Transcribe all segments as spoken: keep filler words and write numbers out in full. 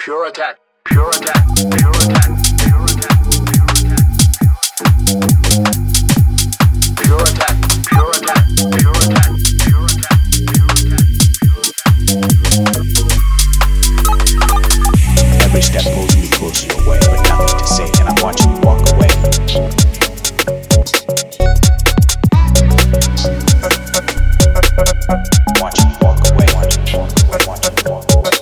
Pure attack. Pure attack. Pure attack. Pure attack. Pure attack. Pure attack. Pure attack. Pure attack. Every step pulls me closer your way, but nothing to say, and I'm watching you walk away. Watching you walk away, watching you walk away, watching you walk away.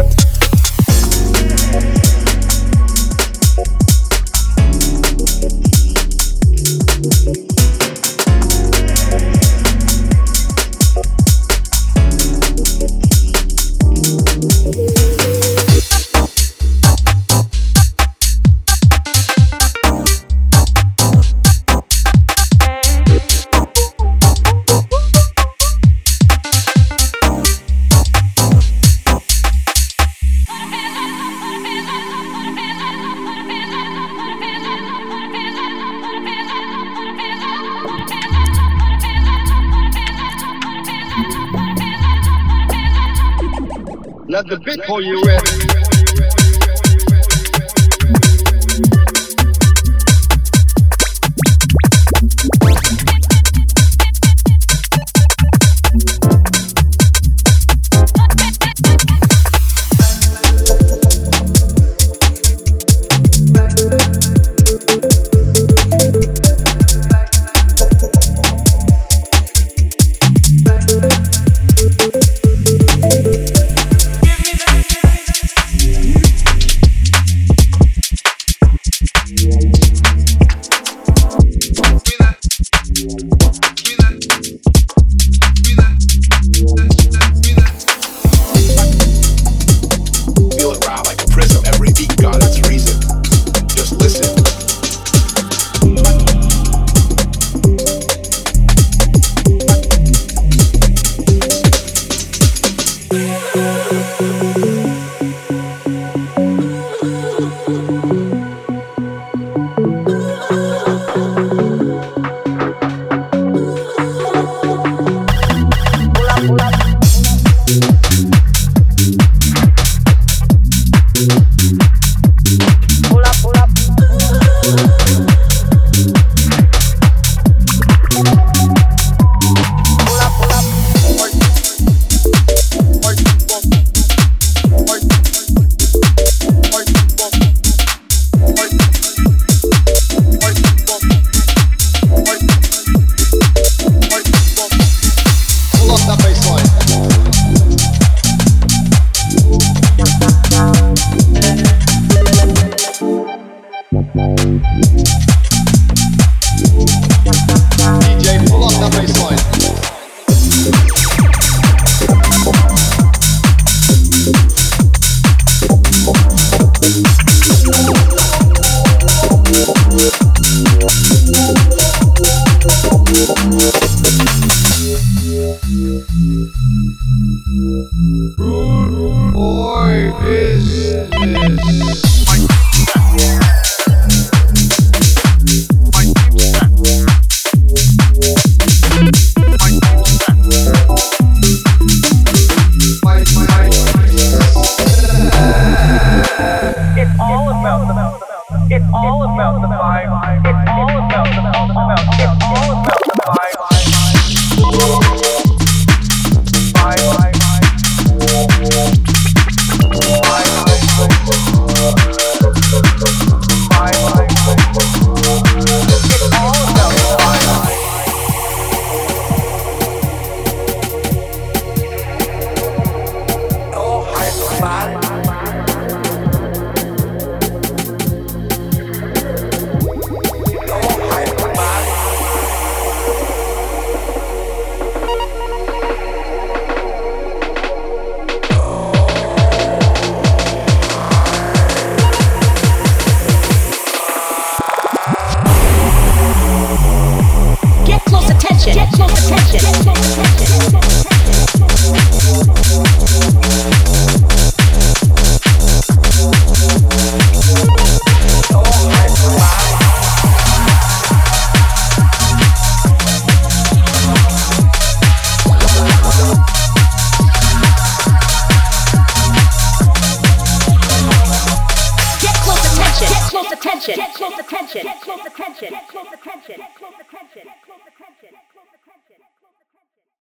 Let the beat pull you in. attention. Get close attention. Get close attention. Get close